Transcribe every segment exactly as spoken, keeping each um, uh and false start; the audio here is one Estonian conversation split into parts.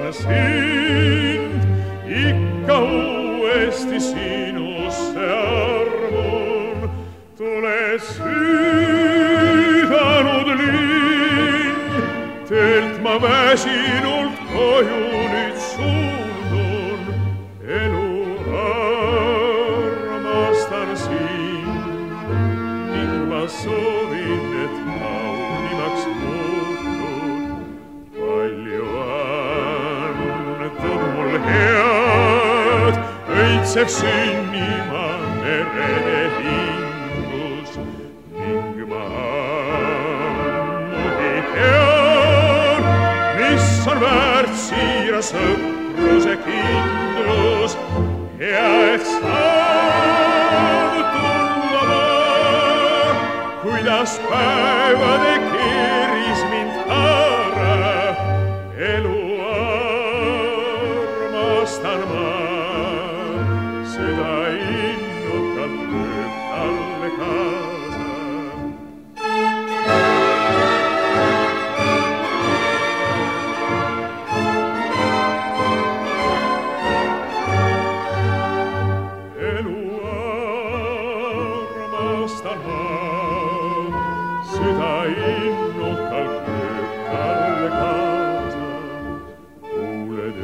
armastan sind, ikka uuesti sinusse armun. Tule südanud linn, teelt ma väsinult koju nüüd suundun. Elu armastan sind ning ma soovin, et kaunimaks muutud. Palju antud mul head, õitseb sünnima merede hingus ning ma ammugi tean, mis on väärt siira sõpruse kindlus ja et saab tunda ma, kuidas päevade keris mind haarab. Elu armastan ma, süda innukalt lööb talle kaasa. Elu armastan ma, süda innukalt lööb talle kaasa. Kuuled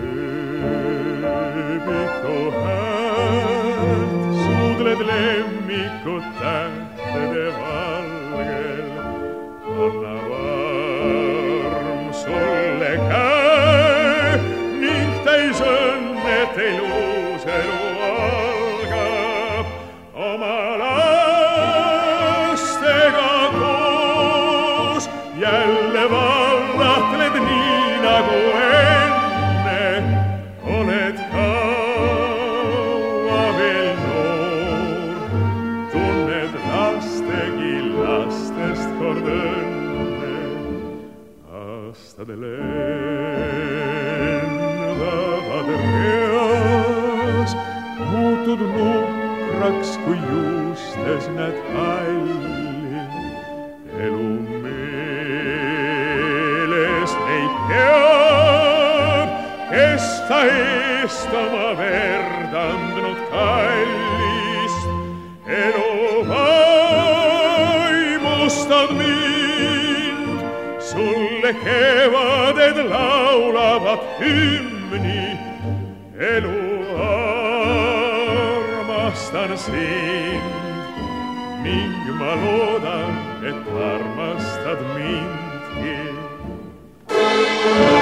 ööbiku häält, suudled lemmikut tähtede valgel. Anna varm sulle käe ning täis õnne teil uus elu algab. Oma lastega koos jälle vallatled nii nagu enne. Oled kaua veel noor, tunned lastegi lastest kord õnne. Aastad lendavad reas, muutud nukraks, kui juustes näed halli. Elu meeles neid teab, kes ta eest oma verd andnud kallist. Elu vaimustad mind, sulle kevaded laulavad hümni. Elu armastan sind ning ma loodan, et armastad mindki.